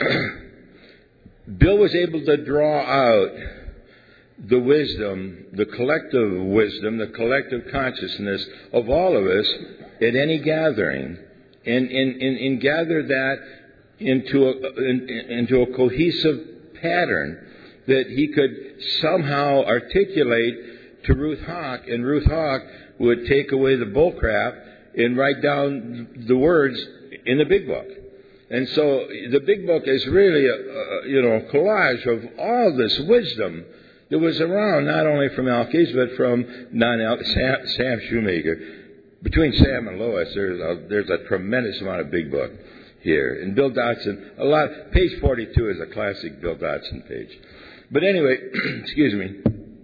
Bill was able to draw out the wisdom, the collective wisdom, the collective consciousness of all of us at any gathering, and, and, and, and gather that into a, in, into a cohesive pattern that he could somehow articulate to Ruth Hawk, and Ruth Hawk would take away the bullcrap and write down the words in the big book. And so the big book is really a, a you know collage of all this wisdom that was around, not only from Alkies, but from non Sam, Sam Shoemaker. Between Sam and Lois, there's a, there's a tremendous amount of big book here. And Bill Dotson, a lot. Page forty-two is a classic Bill Dotson page. But anyway, excuse me.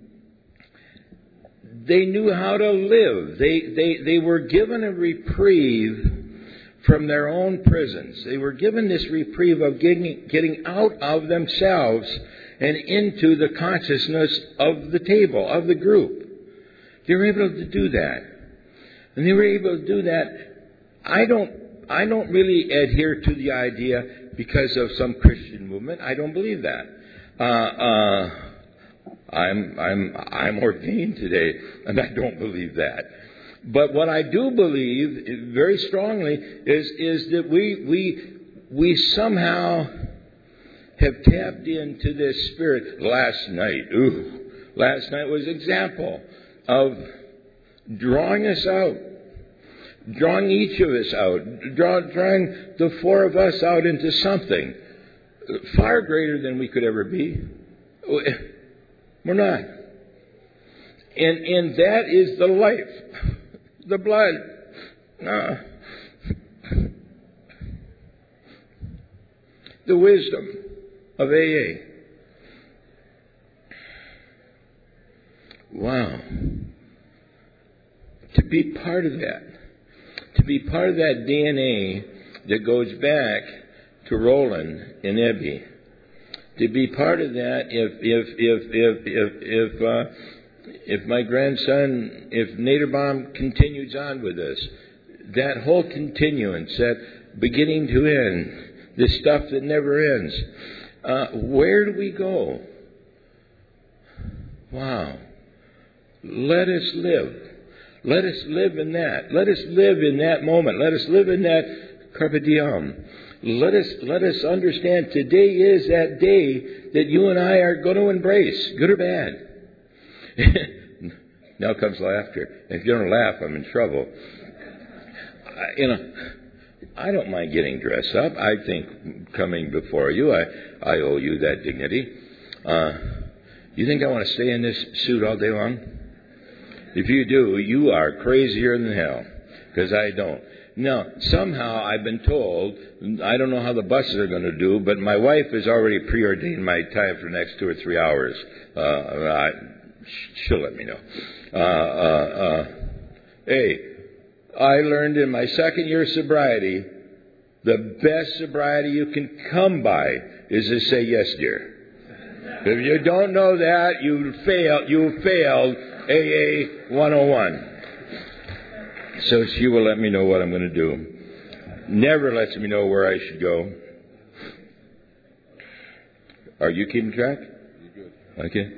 They knew how to live. They they they were given a reprieve from their own prisons. They were given this reprieve of getting, getting out of themselves and into the consciousness of the table, of the group. They were able to do that. And they were able to do that. I don't, I don't really adhere to the idea because of some Christian movement. I don't believe that. Uh, uh, I'm, I'm, I'm ordained today, and I don't believe that. But what I do believe very strongly is is that we we we somehow have tapped into this spirit. Last night, ooh, last night was an example of drawing us out, drawing each of us out, draw, drawing the four of us out into something far greater than we could ever be. We're not, and and that is the life. The blood. Uh, the wisdom of A A. Wow. To be part of that. To be part of that D N A that goes back to Roland and Ebby. To be part of that if, if, if, if, if, if, uh, If my grandson, if Naderbaum continues on with us, that whole continuance, that beginning to end, this stuff that never ends, uh, where do we go? Wow. Let us live. Let us live in that. Let us live in that moment. Let us live in that carpe diem. Let us, let us understand today is that day that you and I are going to embrace, good or bad. Now comes laughter. If you don't laugh, I'm in trouble. I, you know, I don't mind getting dressed up. I think coming before you, I, I owe you that dignity. Uh, you think I want to stay in this suit all day long? If you do, you are crazier than hell, because I don't. Now, somehow I've been told, I don't know how the buses are going to do, but my wife has already preordained my time for the next two or three hours. Uh, I, She'll let me know. Uh, uh, uh, hey, I learned in my second year of sobriety, the best sobriety you can come by is to say yes, dear. If you don't know that, you failed. You failed A A one oh one. So she will let me know what I'm going to do. Never lets me know where I should go. Are you keeping track? Okay.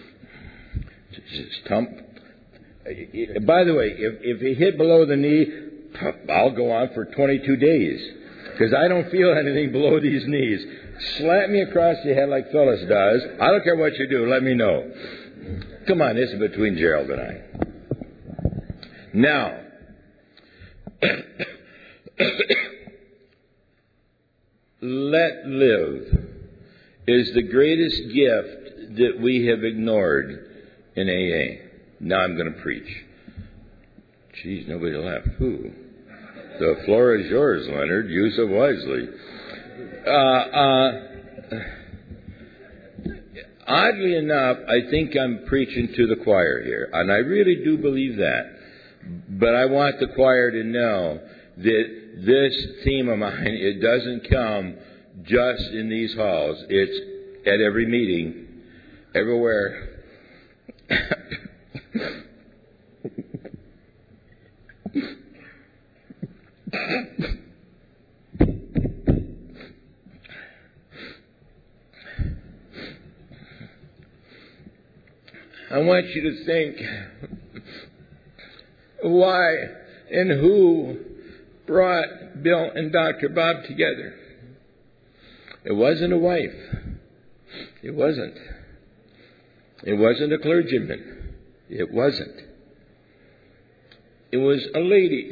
Just tump. By the way, if, if you hit below the knee, I'll go on for twenty-two days because I don't feel anything below these knees. Slap me across the head like Phyllis does. I don't care what you do. Let me know. Come on, this is between Gerald and I. Now, let live is the greatest gift that we have ignored in A A. Now I'm going to preach. Geez, nobody laughed. Who? The floor is yours, Leonard. Use it wisely. Uh, uh, oddly enough, I think I'm preaching to the choir here, and I really do believe that. But I want the choir to know that this theme of mine, it doesn't come just in these halls. It's at every meeting, everywhere. I want you to think why and who brought Bill and Doctor Bob together. It wasn't a wife. It wasn't. It wasn't a clergyman. It wasn't. It was a lady.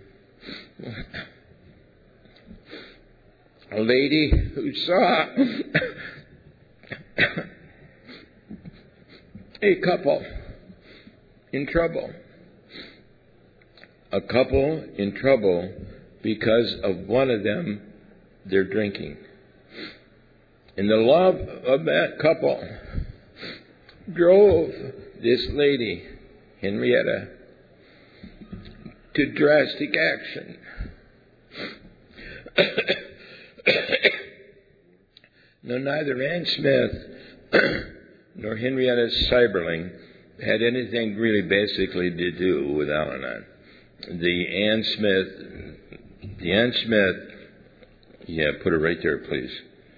A lady who saw a couple in trouble. A couple in trouble because of one of them, their drinking. And the love of that couple drove this lady, Henrietta, to drastic action. No, neither Ann Smith nor Henrietta Seiberling had anything really basically to do with Al-Anon. The Ann Smith, the Ann Smith, yeah, put it right there, please.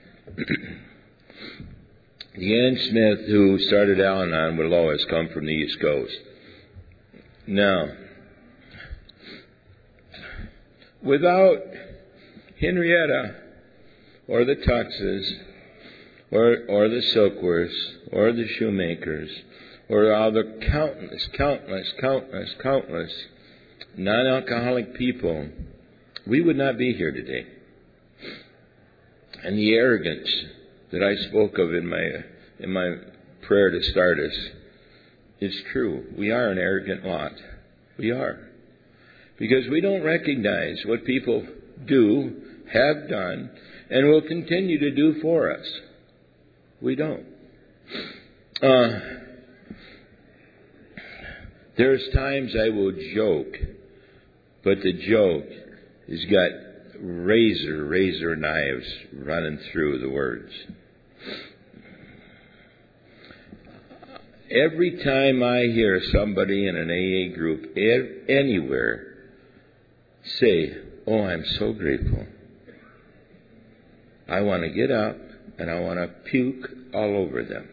The Ann Smith who started Al-Anon with Lois come from the East Coast. Now, without Henrietta or the Tuxes or or the Silkworths or the Shoemakers or all the countless, countless, countless, countless non-alcoholic people, we would not be here today. And the arrogance that I spoke of in my in my prayer to start us is true. We are an arrogant lot. We are. Because we don't recognize what people do, have done, and will continue to do for us. We don't. Uh, there's times I will joke, but the joke has got razor, razor knives running through the words. Every time I hear somebody in an A A group anywhere say, "Oh, I'm so grateful," I want to get up and I want to puke all over them.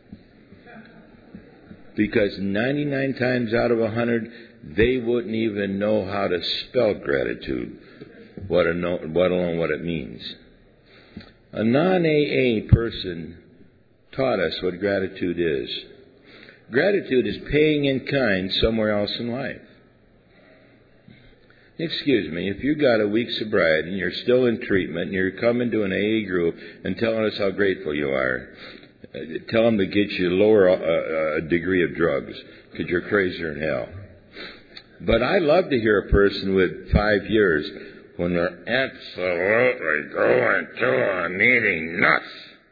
Because ninety-nine times out of one hundred, they wouldn't even know how to spell gratitude, what, a no, what alone what it means. A non-A A person taught us what gratitude is. Gratitude is paying in kind somewhere else in life. Excuse me, if you got a week's sobriety and you're still in treatment and you're coming to an A A group and telling us how grateful you are, uh, tell them to get you lower uh, a degree of drugs because you're crazier than hell. But I love to hear a person with five years when they're absolutely going to a meeting nuts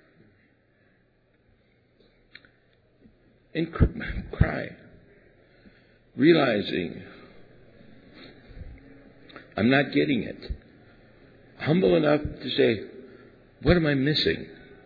and cr- cry, realizing I'm not getting it. Humble enough to say, what am I missing?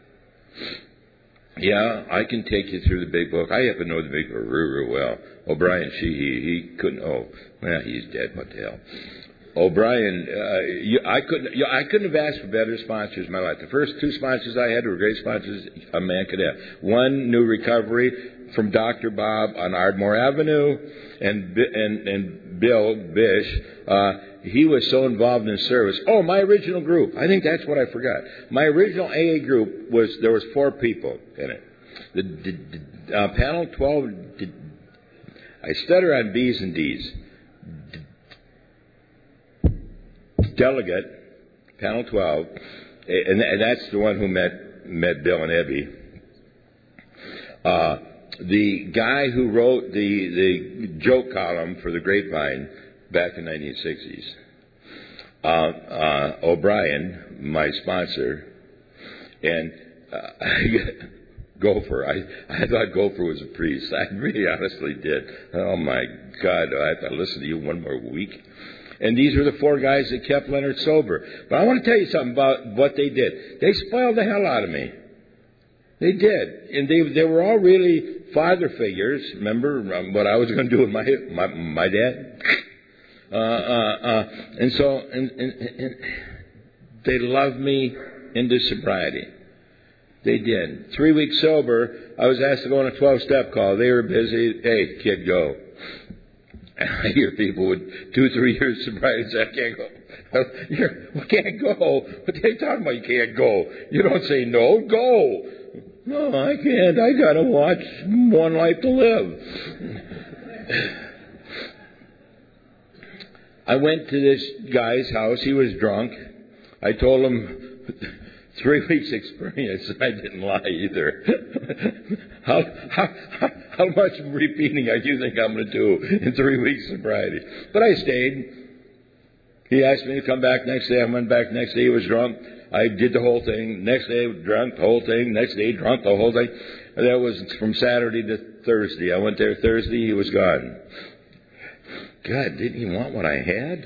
Yeah, I can take you through the big book. I happen to know the big book real, real well. O'Brien, she, he, he couldn't, oh, well, he's dead, what the hell. O'Brien, uh, you, I couldn't you, I couldn't have asked for better sponsors in my life. The first two sponsors I had were great sponsors a man could have. One, New Recovery from Doctor Bob on Ardmore Avenue, and and and Bill Bish, uh, he was so involved in service. Oh, my original group. I think that's what I forgot. My original A A group was, there was four people in it. The, the, the uh, panel twelve, the, I stutter on B's and D's. Delegate, panel twelve, and, and that's the one who met met Bill and Ebby. Uh, the guy who wrote the the joke column for the Grapevine back in the nineteen sixties. Uh, uh, O'Brien, my sponsor, and uh, Gopher. I, I thought Gopher was a priest. I really honestly did. Oh, my God. I have to listen to you one more week. And these were the four guys that kept Leonard sober. But I want to tell you something about what they did. They spoiled the hell out of me. They did. And they they were all really father figures. Remember um, what I was going to do with my my, my dad? Uh, uh, uh, and so and, and, and they loved me into sobriety. They did. Three weeks sober, I was asked to go on a twelve-step call. They were busy. Hey, kid, go. And I hear people with two, three years sobriety say, I can't go. You're, we can't go. What are you talking about? You can't go. You don't say no. Go. No, I can't. I got to watch One Life to Live. I went to this guy's house. He was drunk. I told him three weeks experience. I didn't lie either. how, how, how, how much repeating do you think I'm going to do in three weeks sobriety? But I stayed. He asked me to come back next day. I went back next day. He was drunk. I did the whole thing. Next day, drunk, the whole thing. Next day, drunk, the whole thing. And that was from Saturday to Thursday. I went there Thursday. He was gone. God, didn't he want what I had?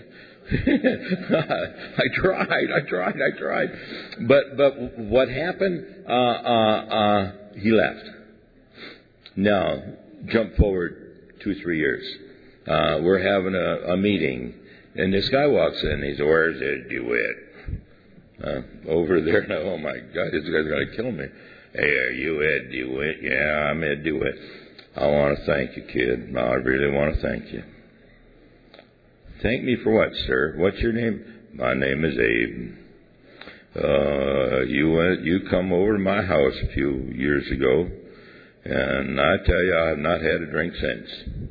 I tried, I tried, I tried. But but what happened? Uh, uh, uh, he left. Now, jump forward two, three years. Uh, we're having a, a meeting, and this guy walks in. He says, "Where's the duet?" Uh, over there. Now, oh my God, this guy's going to kill me. Hey, are you Ed DeWitt? Yeah, I'm Ed DeWitt. I want to thank you, kid. I really want to thank you. Thank me for what, sir? What's your name? My name is Abe. Uh, you went, you come over to my house a few years ago, and I tell you, I have not had a drink since.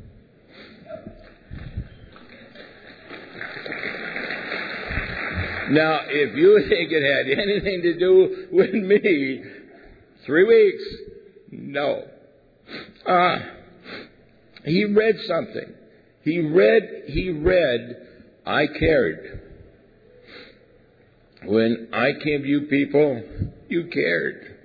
Now, if you think it had anything to do with me, three weeks, no. Uh, he read something. He read, he read, I cared. When I came to you people, you cared.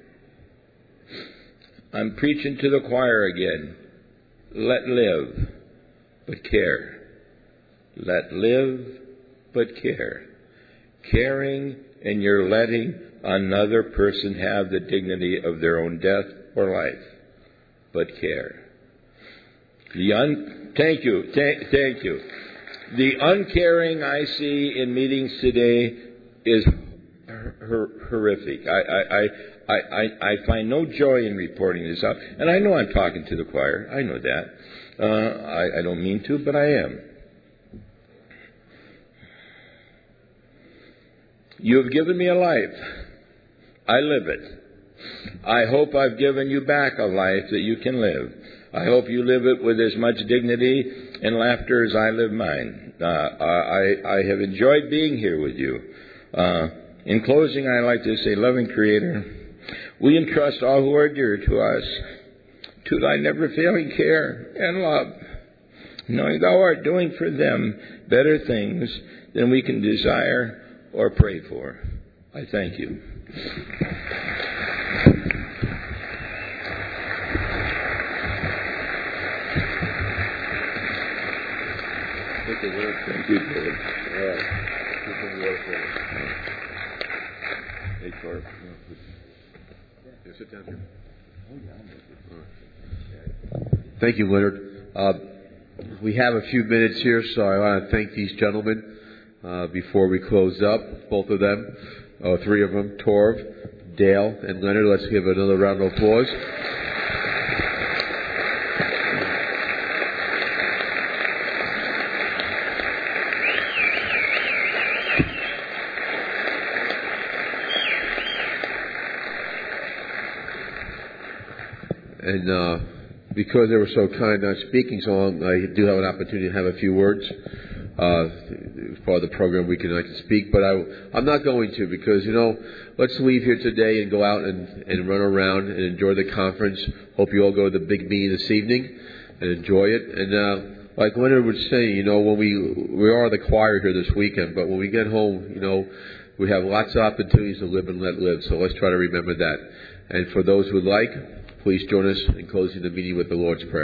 I'm preaching to the choir again. Let live, but care. Let live, but care. Caring, and you're letting another person have the dignity of their own death or life, but care. The un- thank you, thank, thank you. The uncaring I see in meetings today is hor- horrific. I, I, I, I, I find no joy in reporting this out, and I know I'm talking to the choir. I know that. Uh, I, I don't mean to, but I am. You have given me a life. I live it. I hope I've given you back a life that you can live. I hope you live it with as much dignity and laughter as I live mine. Uh, I, I have enjoyed being here with you. Uh, in closing, I'd like to say, loving Creator, we entrust all who are dear to us to thy never-failing care and love, knowing thou art doing for them better things than we can desire or pray for. I thank you. Thank you, David. All right. Hey, Clark.
Yeah, sit down here. Thank you, Leonard. Uh, we have a few minutes here, so I want to thank these gentlemen uh, before we close up. Both of them, uh, three of them, Torv, Dale, and Leonard. Let's give another round of applause. and uh, because they were so kind not speaking so long, I do have an opportunity to have a few words. Uh, as part of the program, we can I can speak, but I, I'm not going to because, you know, let's leave here today and go out and, and run around and enjoy the conference. Hope you all go to the big meeting this evening and enjoy it. And uh, like Leonard was saying, you know, when we we are the choir here this weekend, but when we get home, you know, we have lots of opportunities to live and let live. So let's try to remember that. And for those who would like, please join us in closing the meeting with the Lord's Prayer.